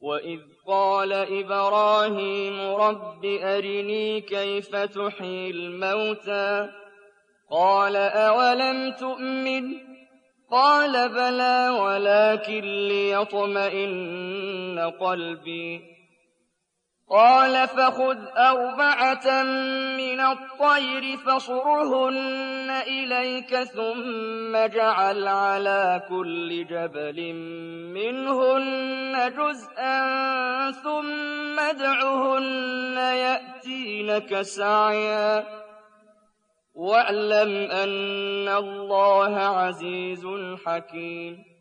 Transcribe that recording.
وَإِذْ قَالَ إِبْرَاهِيمُ رَبِّ أَرِنِي كَيْفَ تُحْيِي الْمَوْتَىٰ قَالَ أَوَلَمْ تُؤْمِنْ قَالَ بَلَىٰ وَلَٰكِن لِّيَطْمَئِنَّ قَلْبِي قَالَ فَخُذْ أَرْبَعَةً مِّنَ الطَّيْرِ فَصُرْهُنَّ إِلَيْكَ ثُمَّ اجْعَلْ عَلَىٰ كُلِّ جَبَلٍ مِّنْهُنَّ جُزْءًا ثُمَّ ادْعُهُنَّ يَأْتِينَكَ سَعْيًا وَاعْلَمْ أَنَّ اللَّهَ عَزِيزٌ حَكِيمٌ